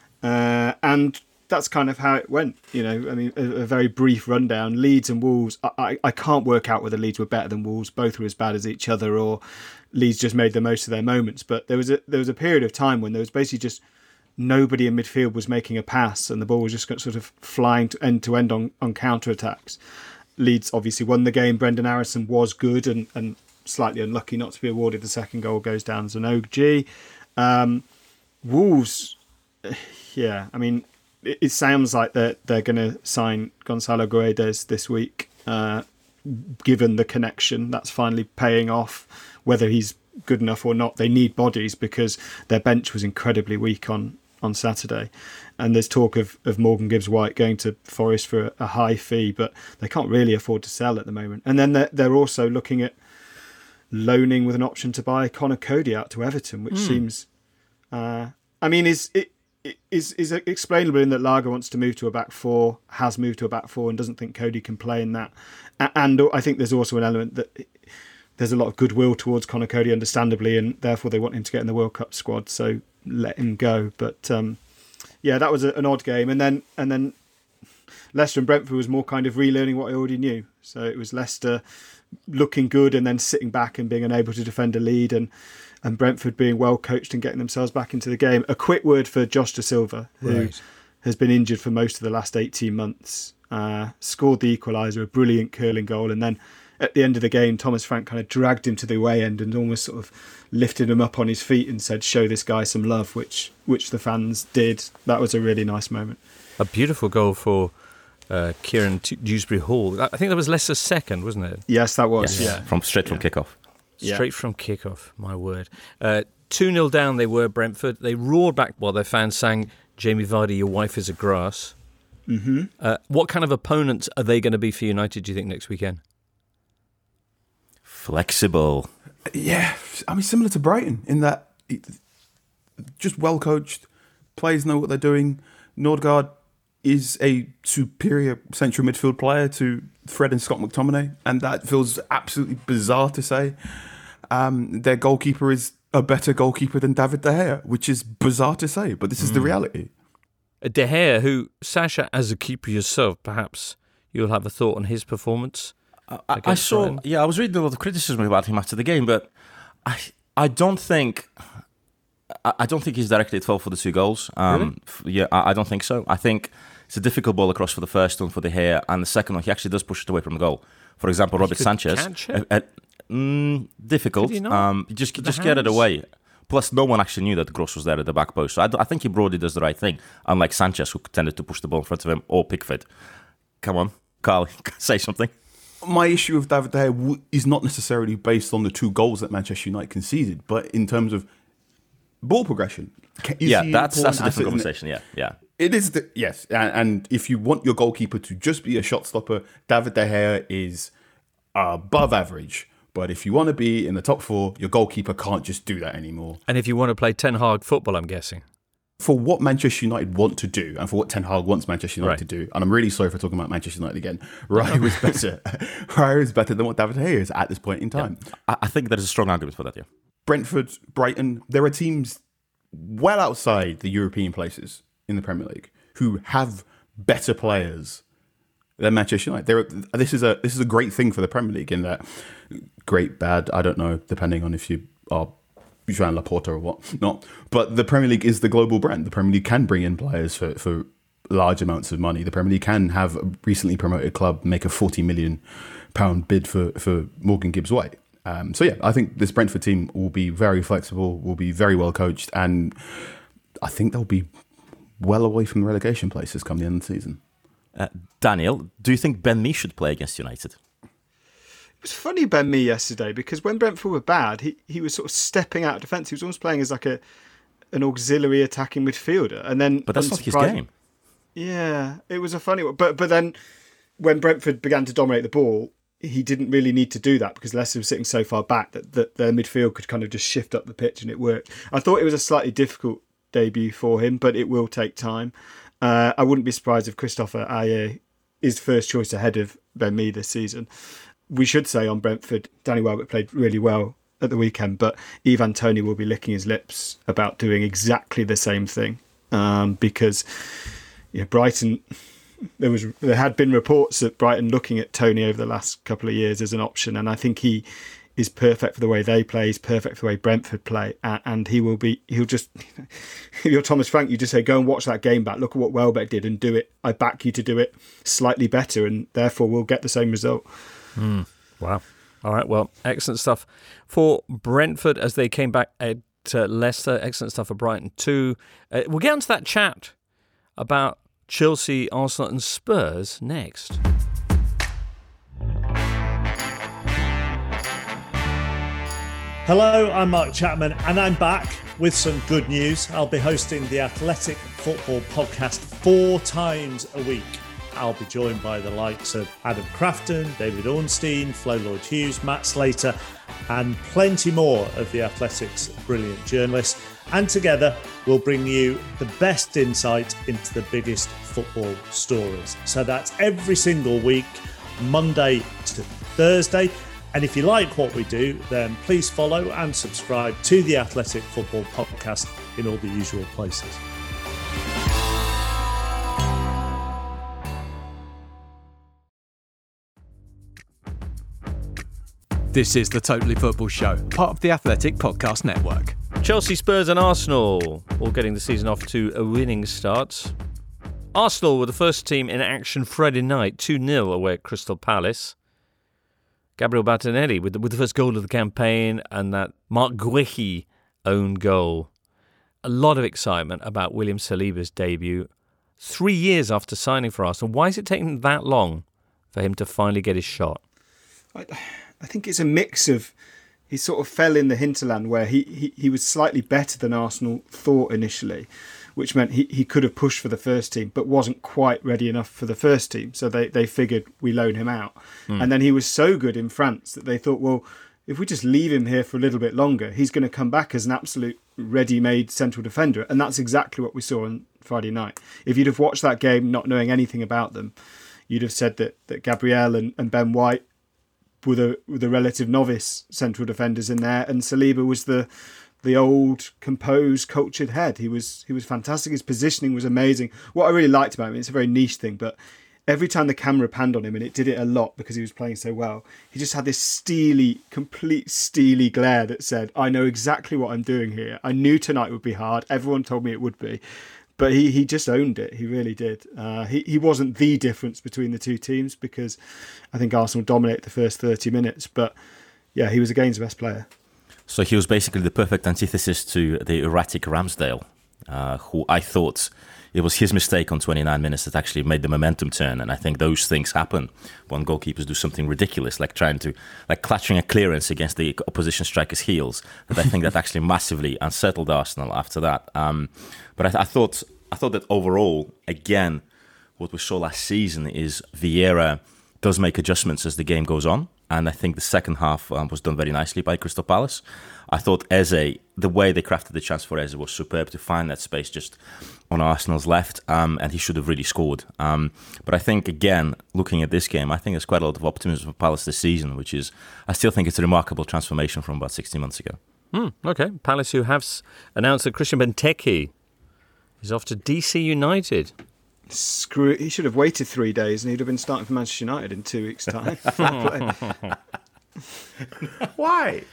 And that's kind of how it went. You know, I mean, a very brief rundown. Leeds and Wolves, I can't work out whether Leeds were better than Wolves. Both were as bad as each other, or Leeds just made the most of their moments. But there was a period of time when there was basically just nobody in midfield was making a pass and the ball was just sort of flying to end on counter-attacks. Leeds obviously won the game. Brendan Harrison was good and slightly unlucky not to be awarded the second goal, goes down as an OG. Wolves, yeah, I mean, it sounds like they're going to sign Gonzalo Guedes this week, given the connection. That's finally paying off. Whether he's good enough or not, they need bodies because their bench was incredibly weak on Saturday. And there's talk of Morgan Gibbs-White going to Forest for a high fee, but they can't really afford to sell at the moment. And then they're also looking at loaning with an option to buy Connor Cody out to Everton, which seems... I mean, is explainable in that Lager wants to move to a back four, has moved to a back four and doesn't think Cody can play in that. And I think there's also an element that there's a lot of goodwill towards Connor Cody, understandably, and therefore they want him to get in the World Cup squad, so let him go. But yeah, that was an odd game. And then Leicester and Brentford was more kind of relearning what I already knew. So it was Leicester looking good and then sitting back and being unable to defend a lead, and Brentford being well coached and getting themselves back into the game. A quick word for Josh Da Silva, who has been injured for most of the last 18 months. Scored the equaliser, a brilliant curling goal, and then at the end of the game, Thomas Frank kind of dragged him to the away end and almost sort of lifted him up on his feet and said, "Show this guy some love," which the fans did. That was a really nice moment. A beautiful goal for Kieran Dewsbury-Hall. I think that was Leicester's second, wasn't it? Yes, that was. Yes. Yeah, straight from kickoff. Straight from kickoff, my word. 2-0 down they were, Brentford. They roared back while their fans sang, "Jamie Vardy, your wife is a grass." Mm-hmm. What kind of opponents are they going to be for United, do you think, next weekend? Flexible. Yeah, I mean, similar to Brighton in that just well coached, players know what they're doing. Nordgaard is a superior central midfield player to Fred and Scott McTominay, and that feels absolutely bizarre to say. Their goalkeeper is a better goalkeeper than David De Gea, which is bizarre to say, but this is the reality. De Gea, who, Sasha, as a keeper yourself, perhaps you'll have a thought on his performance. I saw. Yeah, I was reading a lot of criticism about him after the game, but I don't think he's directly at fault for the two goals. Really? Yeah, I don't think so. I think it's a difficult ball across for the first one for De Gea, and the second one he actually does push it away from the goal. For example, Robert Sanchez. Difficult. Just get it away. Plus, no one actually knew that Gross was there at the back post. So I think he broadly does the right thing, unlike Sanchez, who tended to push the ball in front of him, or Pickford. Come on, Carl, say something. My issue with David De Gea is not necessarily based on the two goals that Manchester United conceded, but in terms of ball progression. That's a different conversation. Yeah. It is, yes. And if you want your goalkeeper to just be a shot stopper, David De Gea is above average. But if you want to be in the top four, your goalkeeper can't just do that anymore. And if you want to play Ten Hag football, I'm guessing. For what Manchester United want to do and for what Ten Hag wants Manchester United to do, and I'm really sorry for talking about Manchester United again, Raya was better. Raya is better than what David De Gea is at this point in time. Yeah. I think there's a strong argument for that, yeah. Brentford, Brighton, there are teams well outside the European places in the Premier League who have better players They're Manchester United. This is a great thing for the Premier League in that great, bad, I don't know, depending on if you are Joan Laporta or what not. But the Premier League is the global brand. The Premier League can bring in players for large amounts of money. The Premier League can have a recently promoted club make a £40 million bid for Morgan Gibbs White. So yeah, I think this Brentford team will be very flexible, will be very well coached, and I think they'll be well away from the relegation places come the end of the season. Daniel, do you think Ben Mee should play against United? It was funny, Ben Mee, yesterday, because when Brentford were bad, he was sort of stepping out of defence. He was almost playing as like an auxiliary attacking midfielder, and then but that's not his game. Yeah, it was a funny one. But then when Brentford began to dominate the ball, he didn't really need to do that because Leicester was sitting so far back that their midfield could kind of just shift up the pitch, and it worked. I thought it was a slightly difficult debut for him, but it will take time. I wouldn't be surprised if Christopher Ajer is first choice ahead of Ben Mee this season. We should say on Brentford, Danny Welbeck played really well at the weekend, but Ivan Toney will be licking his lips about doing exactly the same thing because Brighton, there had been reports that Brighton looking at Toney over the last couple of years as an option, and I think he is perfect for the way they play. He's perfect for the way Brentford play, and he'll just, if you're Thomas Frank, you just say, go and watch that game back, look at what Welbeck did and do it. I back you to do it slightly better, and therefore we'll get the same result. Wow. All right, well, excellent stuff for Brentford as they came back at Leicester. Excellent stuff for Brighton too. We'll get onto that chat about Chelsea, Arsenal and Spurs next. Hello, I'm Mark Chapman and I'm back with some good news. I'll be hosting the Athletic Football Podcast 4 times a week. I'll be joined by the likes of Adam Crafton, David Ornstein, Flo Lloyd-Hughes, Matt Slater and plenty more of the Athletic's brilliant journalists. And together we'll bring you the best insight into the biggest football stories. So that's every single week, Monday to Thursday. And if you like what we do, then please follow and subscribe to the Athletic Football Podcast in all the usual places. This is the Totally Football Show, part of the Athletic Podcast Network. Chelsea, Spurs and Arsenal all getting the season off to a winning start. Arsenal were the first team in action Friday night, 2-0 away at Crystal Palace. Gabriel Martinelli with the first goal of the campaign and that Marc Guéhi own goal. A lot of excitement about William Saliba's debut. 3 years after signing for Arsenal. Why is it taking that long for him to finally get his shot? I think it's a mix of, he sort of fell in the hinterland where he was slightly better than Arsenal thought initially, which meant he could have pushed for the first team, but wasn't quite ready enough for the first team. So they figured we loan him out. And then he was so good in France that they thought, well, if we just leave him here for a little bit longer, he's going to come back as an absolute ready-made central defender. And that's exactly what we saw on Friday night. If you'd have watched that game not knowing anything about them, you'd have said that Gabriel and Ben White were the relative novice central defenders in there, and Saliba was the old, composed, cultured head. He was fantastic. His positioning was amazing. What I really liked about him, it's a very niche thing, but every time the camera panned on him, and it did it a lot because he was playing so well, he just had this complete steely glare that said, I know exactly what I'm doing here. I knew tonight would be hard. Everyone told me it would be. But he just owned it. He really did. He wasn't the difference between the two teams because I think Arsenal dominated the first 30 minutes. But yeah, he was against the best player. So he was basically the perfect antithesis to the erratic Ramsdale, who I thought it was his mistake on 29 minutes that actually made the momentum turn. And I think those things happen when goalkeepers do something ridiculous, like clutching a clearance against the opposition striker's heels. That I think that actually massively unsettled Arsenal after that. But I thought that overall, again, what we saw last season is Vieira does make adjustments as the game goes on. And I think the second half was done very nicely by Crystal Palace. I thought Eze, the way they crafted the chance for Eze was superb to find that space just on Arsenal's left. And he should have really scored. But I think, again, looking at this game, I think there's quite a lot of optimism for Palace this season, which is, I still think it's a remarkable transformation from about 16 months ago. Okay. Palace, who have announced that Christian Benteke is off to DC United. Screw it. He should have waited 3 days and he'd have been starting for Manchester United in 2 weeks' time. Why?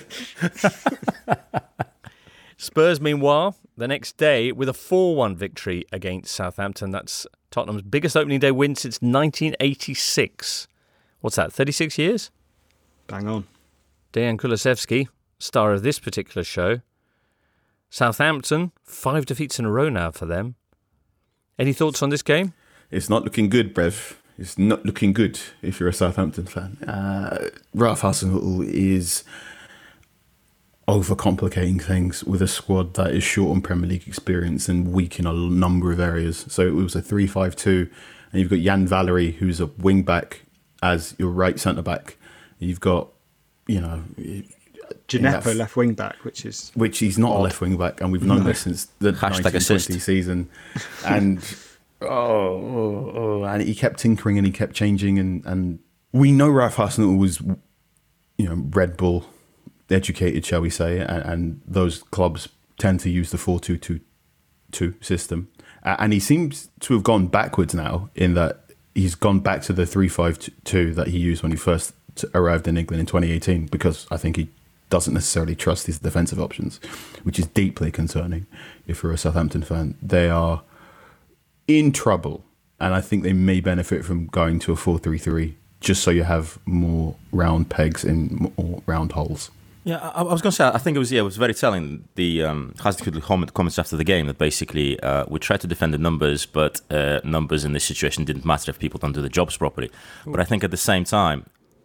Spurs, meanwhile, the next day with a 4-1 victory against Southampton. That's Tottenham's biggest opening day win since 1986. What's that, 36 years? Bang on. Dejan Kulusevski, star of this particular show. Southampton, 5 defeats in a row now for them. Any thoughts on this game? It's not looking good, Brev. It's not looking good if you're a Southampton fan. Ralph Hasenhüttl is overcomplicating things with a squad that is short on Premier League experience and weak in a number of areas. So it was a 3-5-2, and you've got Jan Valery, who's a wing back, as your right centre back. You've got, Gineppo left wing back, which he's not a left wing back, and we've known this since the 1920 season. And and he kept tinkering and he kept changing, and we know Ralph Hasenhüttl was, Red Bull educated, shall we say, and those clubs tend to use the 4-2-2-2 system, and he seems to have gone backwards now in that he's gone back to the 3-5-2 that he used when he first arrived in England in 2018, because I think he doesn't necessarily trust his defensive options, which is deeply concerning if you're a Southampton fan. They are in trouble, and I think they may benefit from going to a 4-3-3 just so you have more round pegs in more round holes. Yeah, I was going to say, I think it was very telling, the Hasenhüttl comments after the game, that basically we tried to defend the numbers, but numbers in this situation didn't matter if people don't do the jobs properly. But I think at the same time,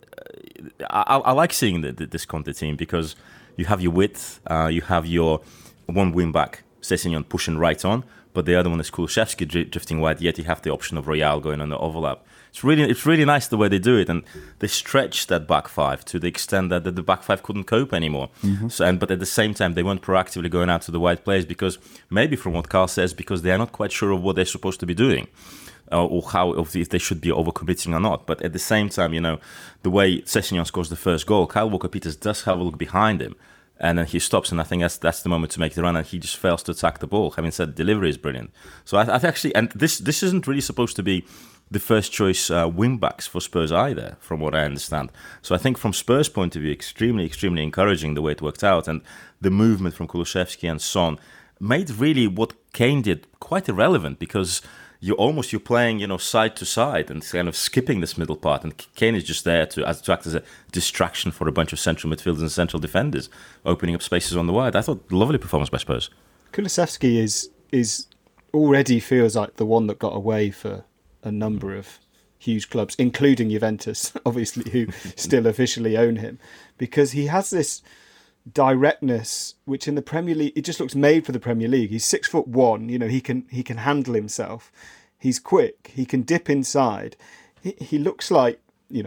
I like seeing this Conte team, because you have your width, you have your one wing back, Sessegnon, pushing right on, but the other one is Kulusevski drifting wide, yet you have the option of Royal going on the overlap. It's really nice the way they do it, and they stretch that back five to the extent that the back five couldn't cope anymore. Mm-hmm. But at the same time, they weren't proactively going out to the wide players, because maybe from what Carl says, because they are not quite sure of what they're supposed to be doing. Or if they should be overcommitting or not. But at the same time, the way Sessegnon scores the first goal, Kyle Walker-Peters does have a look behind him, and then he stops, and I think that's the moment to make the run, and he just fails to attack the ball. Having said, delivery is brilliant. So I actually, and this isn't really supposed to be the first choice wing backs for Spurs either, from what I understand. So I think from Spurs' point of view, extremely, extremely encouraging the way it worked out, and the movement from Kulusevski and Son made really what Kane did quite irrelevant, because you're playing, side to side and kind of skipping this middle part, and Kane is just there to act as a distraction for a bunch of central midfielders and central defenders, opening up spaces on the wide. I thought lovely performance by Spurs. Kulusevski is already feels like the one that got away for a number of huge clubs, including Juventus, obviously, who still officially own him, because he has this directness, which in the Premier League, it just looks made for the Premier League. He's 6'1", he can handle himself. He's quick. He can dip inside. He looks like,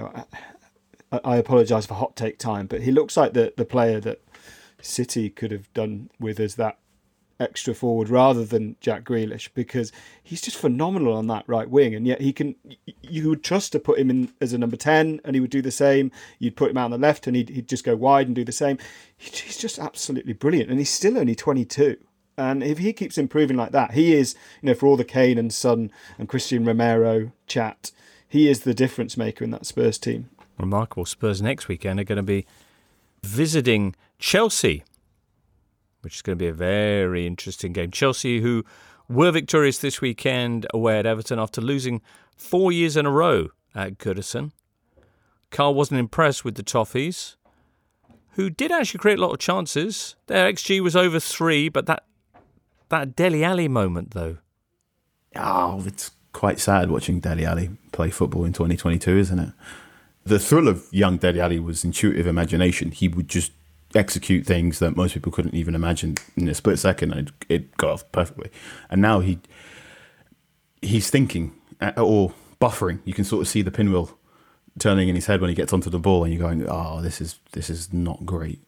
I apologise for hot take time, but he looks like the player that City could have done with as that extra forward rather than Jack Grealish, because he's just phenomenal on that right wing, and yet you would trust to put him in as a number 10 and he would do the same. You'd put him out on the left and he'd just go wide and do the same. He's just absolutely brilliant, and he's still only 22, and if he keeps improving like that, he is, for all the Kane and Son and Christian Romero chat, he is the difference maker in that Spurs team. Remarkable. Spurs next weekend are going to be visiting Chelsea, which is going to be a very interesting game. Chelsea, who were victorious this weekend away at Everton after losing 4 years in a row at Goodison. Carl wasn't impressed with the Toffees, who did actually create a lot of chances. Their XG was over 3, but that Dele Alli moment, though. Oh, it's quite sad watching Dele Alli play football in 2022, isn't it? The thrill of young Dele Alli was intuitive imagination. He would just execute things that most people couldn't even imagine in a split second, and it got off perfectly. And now he's thinking or buffering. You can sort of see the pinwheel turning in his head when he gets onto the ball, and you're going, "Oh, this is not great."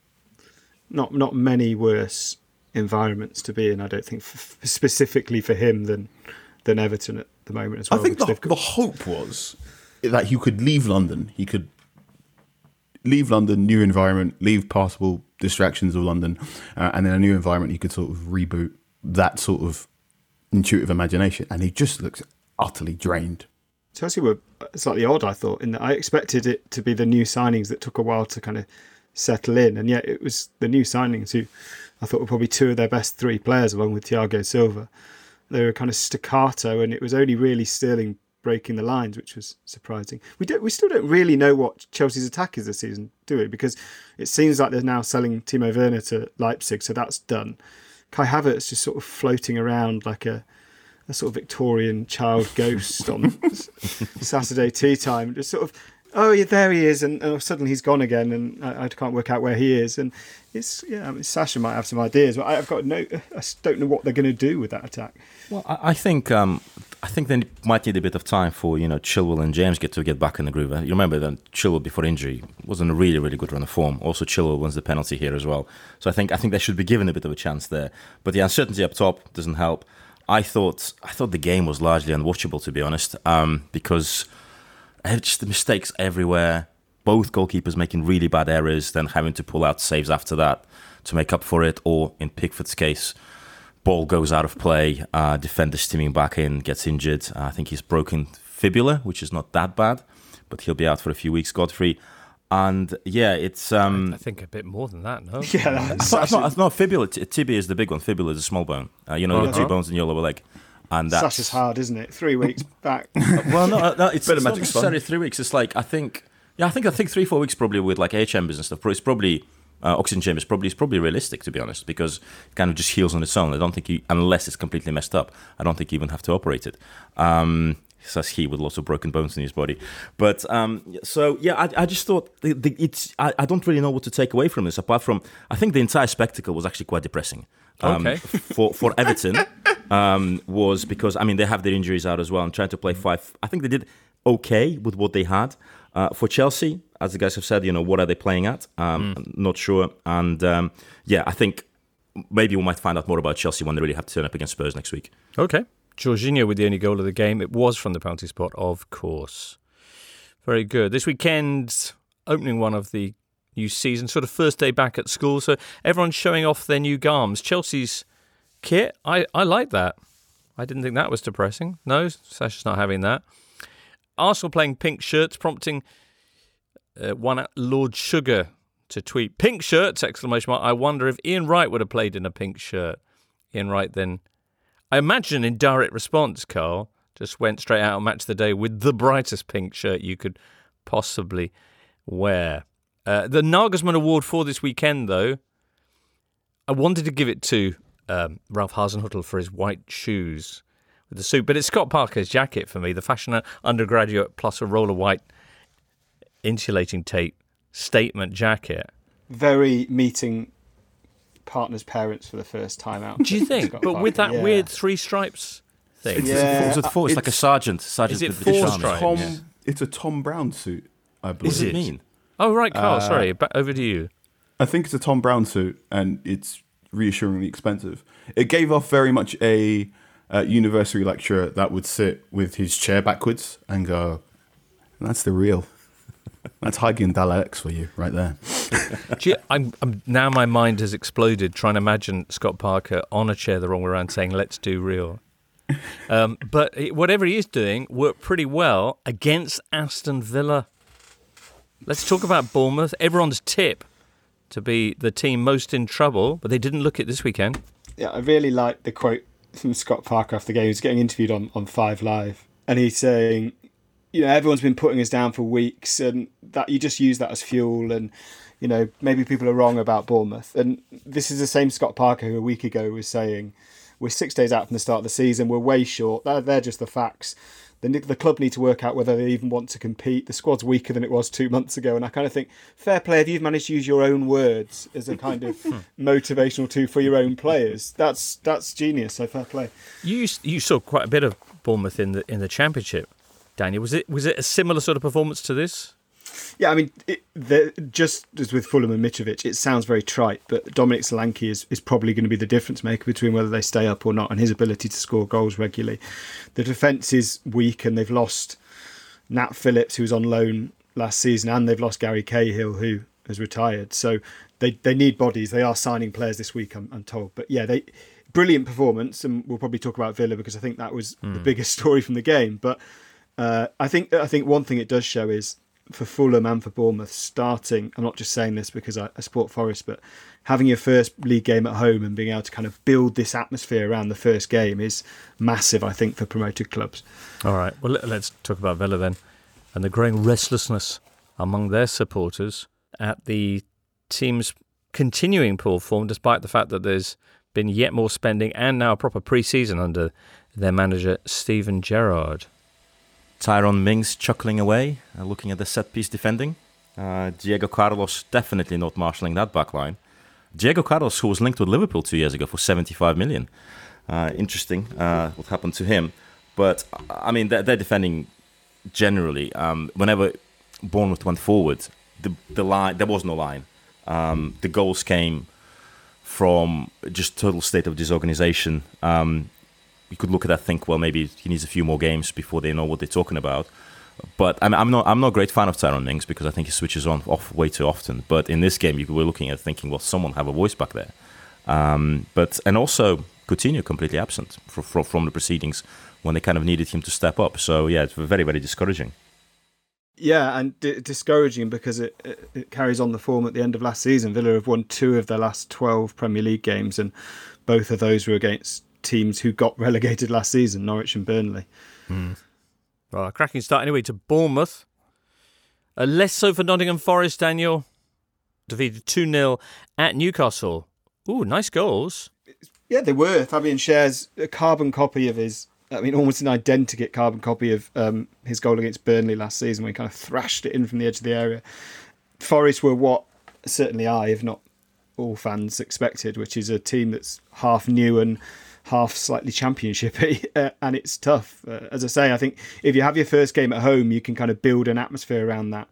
Not many worse environments to be in, I don't think, specifically for him than Everton at the moment as well. I think the hope was that he could leave London. He could leave London, new environment, leave possible distractions of London, and then a new environment. He could sort of reboot that sort of intuitive imagination, and he just looks utterly drained. Chelsea were slightly odd, I thought, in that I expected it to be the new signings that took a while to kind of settle in, and yet it was the new signings who I thought were probably two of their best three players, along with Thiago Silva. They were kind of staccato, and it was only really Sterling breaking the lines, which was surprising. We still don't really know what Chelsea's attack is this season, do we? Because it seems like they're now selling Timo Werner to Leipzig, so that's done. Kai Havertz just sort of floating around like a sort of Victorian child ghost on Saturday tea time. Just sort of, oh yeah, there he is, and suddenly he's gone again, and I can't work out where he is. And Sasha might have some ideas, but I just don't know what they're going to do with that attack. Well, I think they might need a bit of time for Chilwell and James to get back in the groove. You remember that Chilwell before injury wasn't a really, really good run of form. Also, Chilwell wins the penalty here as well. So I think they should be given a bit of a chance there. But the uncertainty up top doesn't help. I thought the game was largely unwatchable, to be honest, because just the mistakes everywhere. Both goalkeepers making really bad errors, then having to pull out saves after that to make up for it. Or in Pickford's case, ball goes out of play, defender steaming back in, gets injured. I think he's broken fibula, which is not that bad, but he'll be out for a few weeks, Godfrey. And yeah, it's... I think a bit more than that, no? Yeah, it's not fibula. Tibia is the big one. Fibula is a small bone. The two bones in your lower leg. And that's... Sasha's hard, isn't it? 3 weeks back. Well, no, it's not necessarily 3 weeks. It's like, I think 3-4 weeks probably with like air chambers and stuff. It's probably... oxygen chambers is probably realistic, to be honest, because it kind of just heals on its own. I don't think unless it's completely messed up, I don't think you even have to operate it. Says he with lots of broken bones in his body. But I just thought I don't really know what to take away from this, apart from I think the entire spectacle was actually quite depressing. For Everton was because they have their injuries out as well and trying to play five. I think they did okay with what they had. For Chelsea, as the guys have said, what are they playing at? Not sure. And I think maybe we might find out more about Chelsea when they really have to turn up against Spurs next week. Okay. Jorginho with the only goal of the game. It was from the penalty spot, of course. Very good. This weekend, opening one of the new season, sort of first day back at school, so everyone's showing off their new garms. Chelsea's kit, I like that. I didn't think that was depressing. No, Sasha's not having that. Arsenal playing pink shirts, prompting one at Lord Sugar to tweet, "Pink shirts!" ! I wonder if Ian Wright would have played in a pink shirt. Ian Wright then, I imagine in direct response, Carl, just went straight out on Match of the Day with the brightest pink shirt you could possibly wear. The Nagelsmann Award for this weekend, though, I wanted to give it to Ralph Hasenhüttl for his white shoes with the suit, but it's Scott Parker's jacket for me, the fashion undergraduate plus a roll of white insulating tape statement jacket. Very meeting partner's parents for the first time out. Do you think? But Parker. With that weird three stripes thing. It's like a sergeant. Is it four stripes? It's a Tom Brown suit, I believe. What does it mean? Oh, right, Carl. Sorry. Over to you. I think it's a Tom Brown suit, and it's reassuringly expensive. It gave off very much a university lecturer that would sit with his chair backwards and go, "That's the real. That's Hygiene Dialectics for you right there." I'm now my mind has exploded trying to imagine Scott Parker on a chair the wrong way around saying, "Let's do real." But whatever he is doing worked pretty well against Aston Villa. Let's talk about Bournemouth. Everyone's tip to be the team most in trouble, but they didn't look it this weekend. Yeah, I really like the quote from Scott Parker after the game. He was getting interviewed on 5 Live, and he's saying, everyone's been putting us down for weeks, and that you just use that as fuel, and maybe people are wrong about Bournemouth. And this is the same Scott Parker who a week ago was saying, we're 6 days out from the start of the season, we're way short. They're just the facts. The club need to work out whether they even want to compete. The squad's weaker than it was 2 months ago, and I kind of think, fair play if you've managed to use your own words as a kind of motivational tool for your own players. That's genius. So fair play. You saw quite a bit of Bournemouth in the Championship, Daniel. Was it a similar sort of performance to this? Yeah, I mean, just as with Fulham and Mitrovic, it sounds very trite, but Dominic Solanke is probably going to be the difference maker between whether they stay up or not, and his ability to score goals regularly. The defence is weak, and they've lost Nat Phillips, who was on loan last season, and they've lost Gary Cahill, who has retired. So they need bodies. They are signing players this week, I'm told. But yeah, brilliant performance, and we'll probably talk about Villa because I think that was the biggest story from the game. But I think one thing it does show is for Fulham and for Bournemouth starting. I'm not just saying this because I support Forest, but having your first league game at home and being able to kind of build this atmosphere around the first game is massive, I think, for promoted clubs. All right, well, let's talk about Villa then, and the growing restlessness among their supporters at the team's continuing poor form, despite the fact that there's been yet more spending and now a proper pre-season under their manager Steven Gerrard. Tyrone Mings chuckling away, looking at the set-piece defending. Diego Carlos definitely not marshalling that back line. Diego Carlos, who was linked with Liverpool 2 years ago for 75 million. Interesting what happened to him. But, I mean, they're defending generally. Whenever Bournemouth went forward, the line, there was no line. The goals came from just total state of disorganization. You could look at that and think, well, maybe he needs a few more games before they know what they're talking about. But I'm not a great fan of Tyrone Mings because I think he switches off way too often. But in this game, you were looking at thinking, well, someone have a voice back there. And also Coutinho completely absent from the proceedings when they kind of needed him to step up. So yeah, it's very, very discouraging. Yeah, and discouraging because it carries on the form at the end of last season. Villa have won 2 of their last 12 Premier League games, and both of those were against teams who got relegated last season, Norwich and Burnley. Well, a cracking start anyway to Bournemouth. Less so for Nottingham Forest, Daniel. Defeated 2-0 at Newcastle. Ooh, nice goals. Yeah, they were. Fabian shares a carbon copy of almost an identical carbon copy of his goal against Burnley last season when he kind of thrashed it in from the edge of the area. Forest were what certainly I, if not all fans, expected, which is a team that's half new and half slightly championship-y, and it's tough. As I say, I think if you have your first game at home, you can kind of build an atmosphere around that.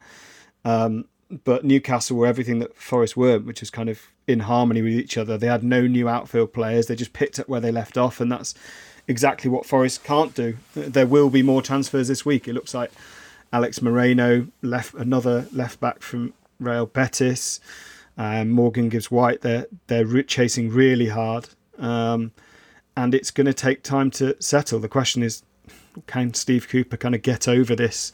But Newcastle were everything that Forest weren't, which was kind of in harmony with each other. They had no new outfield players. They just picked up where they left off, and that's exactly what Forest can't do. There will be more transfers this week. It looks like Alex Moreno, another left-back from Real Betis. Morgan Gibbs-White, they're chasing really hard. And it's going to take time to settle. The question is, can Steve Cooper kind of get over this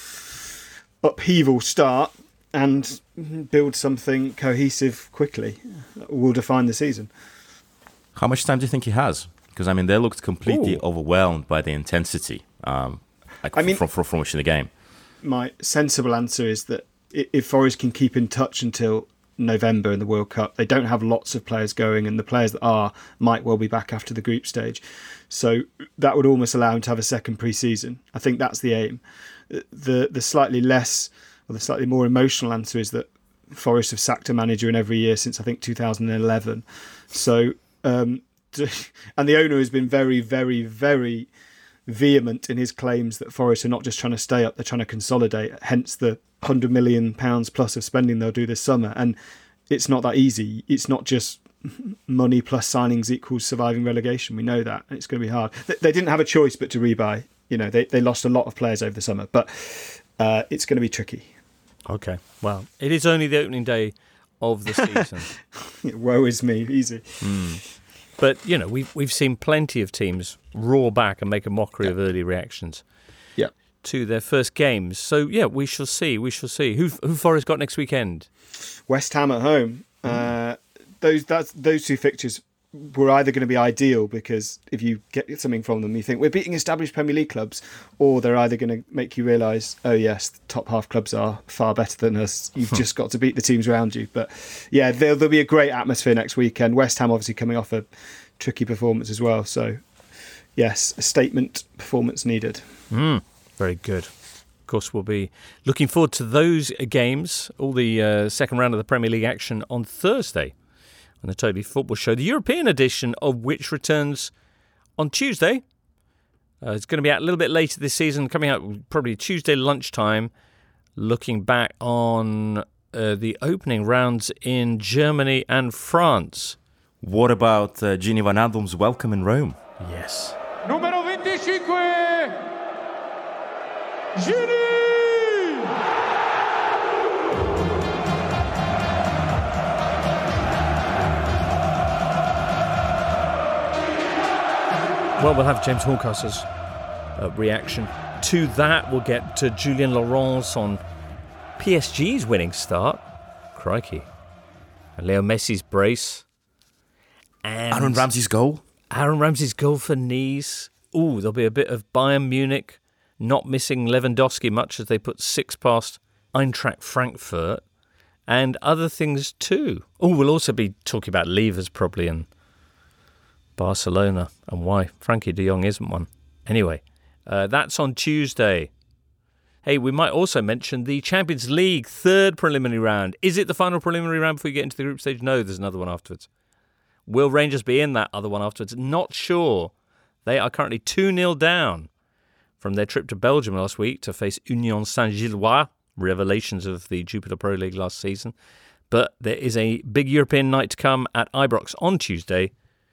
upheaval start and build something cohesive quickly that will define the season? How much time do you think he has? Because, I mean, they looked completely overwhelmed by the intensity from watching the game. My sensible answer is that if Forest can keep in touch until November in the World Cup, they don't have lots of players going, and the players that are might well be back after the group stage. So that would almost allow him to have a second pre-season. I think that's the aim. The slightly less, or the slightly more emotional answer is that Forest have sacked a manager in every year since I think 2011. So, and the owner has been very, very, very vehement in his claims that Forest are not just trying to stay up, they're trying to consolidate, hence the £100 million plus of spending they'll do this summer. And it's not that easy. It's not just money plus signings equals surviving relegation. We know that. It's going to be hard. They didn't have a choice but to rebuy. They lost a lot of players over the summer, but it's going to be tricky. Okay, well, it is only the opening day of the season. Woe is me, easy. But, we've seen plenty of teams roar back and make a mockery of early reactions to their first games. So, we shall see. We shall see. Who Forest got next weekend? West Ham at home. Those 2 fixtures were either going to be ideal because if you get something from them, you think we're beating established Premier League clubs, or they're either going to make you realise, oh yes, the top half clubs are far better than us. You've just got to beat the teams around you. But yeah, there'll be a great atmosphere next weekend. West Ham obviously coming off a tricky performance as well. So yes, a statement performance needed. Very good. Of course, we'll be looking forward to those games, all the second round of the Premier League action on Thursday on the Totally Football Show, the European edition of which returns on Tuesday. It's going to be out a little bit later this season, coming out probably Tuesday lunchtime, looking back on the opening rounds in Germany and France. What about Gini Wijnaldum's welcome in Rome? Yes. Numero 25, Gini! Well, we'll have James Horncastle's reaction to that. We'll get to Julien Laurens on PSG's winning start. Crikey. And Leo Messi's brace. And Aaron Ramsey's goal. Aaron Ramsey's goal for Nice. Ooh, there'll be a bit of Bayern Munich not missing Lewandowski much as they put 6 past Eintracht Frankfurt. And other things too. Oh, we'll also be talking about levers probably and Barcelona and why Frankie de Jong isn't one. Anyway, that's on Tuesday. Hey, we might also mention the Champions League third preliminary round. Is it the final preliminary round before you get into the group stage? No, there's another one afterwards. Will Rangers be in that other one afterwards? Not sure. They are currently 2-0 down from their trip to Belgium last week to face Union Saint-Gilloise, revelations of the Jupiter Pro League last season. But there is a big European night to come at Ibrox on Tuesday.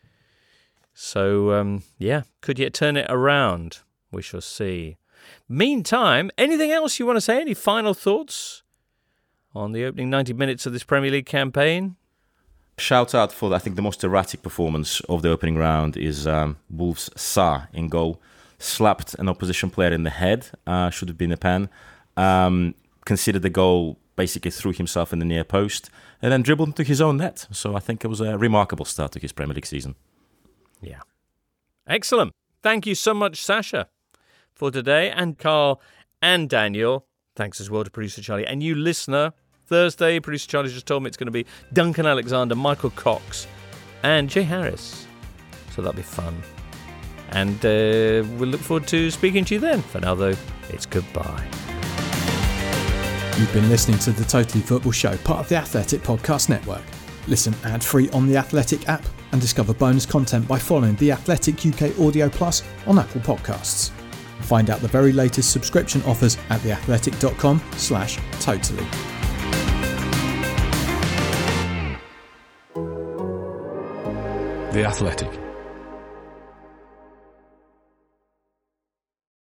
So, could yet turn it around? We shall see. Meantime, anything else you want to say? Any final thoughts on the opening 90 minutes of this Premier League campaign? Shout out for, I think, the most erratic performance of the opening round is Wolves' Sa in goal. Slapped an opposition player in the head, should have been a pen. Considered the goal, basically threw himself in the near post, and then dribbled into his own net. So I think it was a remarkable start to his Premier League season. Yeah. Excellent. Thank you so much, Sasha, for today, and Carl and Daniel. Thanks as well to producer Charlie. And you, listener, Thursday, producer Charlie just told me it's going to be Duncan Alexander, Michael Cox, and Jay Harris. So that'll be fun. And we'll look forward to speaking to you then. For now, though, it's goodbye. You've been listening to The Totally Football Show, part of the Athletic Podcast Network. Listen ad-free on the Athletic app and discover bonus content by following The Athletic UK Audio Plus on Apple Podcasts. Find out the very latest subscription offers at theathletic.com/totally. The Athletic.